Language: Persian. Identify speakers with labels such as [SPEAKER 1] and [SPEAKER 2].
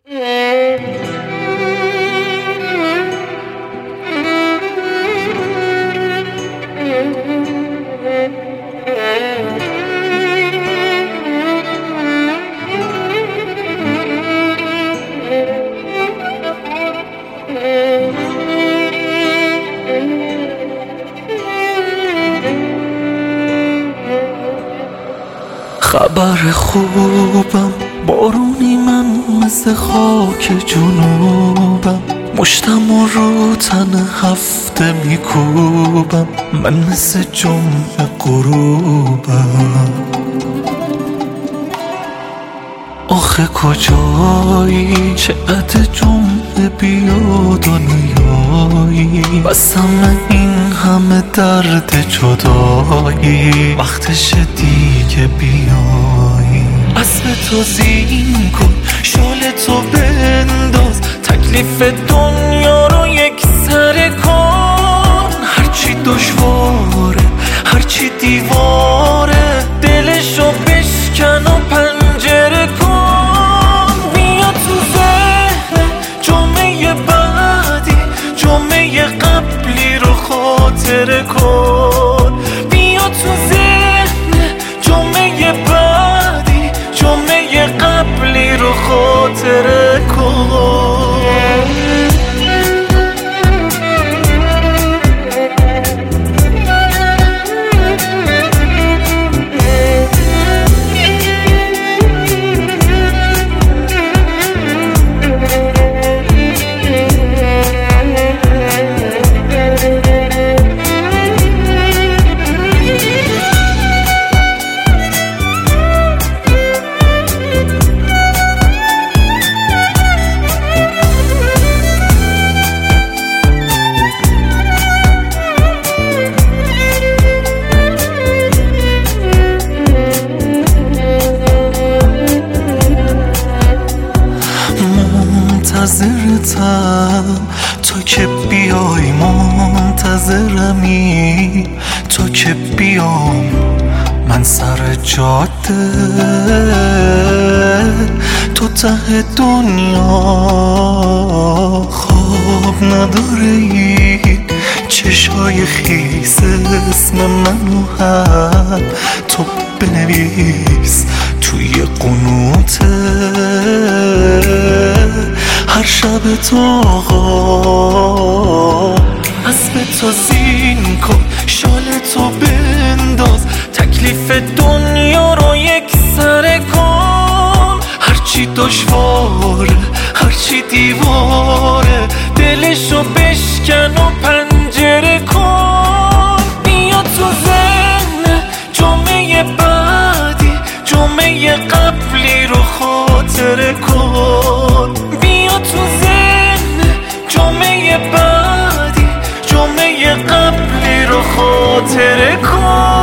[SPEAKER 1] خبر خوبم بارونی، من مثل خاک جنوبم، مشتم رو تن هفته میکوبم، من مثل جمعه غروبم. آخه کجایی چه عد جمعه بیاد و نیایی، بسم این همه درد جدایی، وقتش دیگه بیایی. اسب تو زین کن، شال تو بنداز، تکلیف دنیا رو یک سره کن. هرچی دشواره، هرچی دیواره، دلشو بشکن و پنجره کن. بیا تو ذهن جمعه بعدی، جمعه قبلی رو خاطره کن. بیا تو ذهن جمعه بعدی، جمعه قبلی رو خاطره کن. منتظرتم تو که بیای، منتظرمی تو که بیام. من سر جاده تو ته دنیا، خواب نداره این چشای خیس، اسم منو هم تو بنویس توی قنوته. هر شب تو آقا، اسب تو زین کن، شال تو بنداز، تکلیف دنیا رو یک سره کن. هرچی دشواره، هرچی دیواره، دلشو بشکن و پنجره کن. بیا تو ذهن جمعه بعدی، جمعه قبلی رو خاطره کن. بیا تو ذهن جمعه بعدی، جمعه قبلی رو خاطره کن.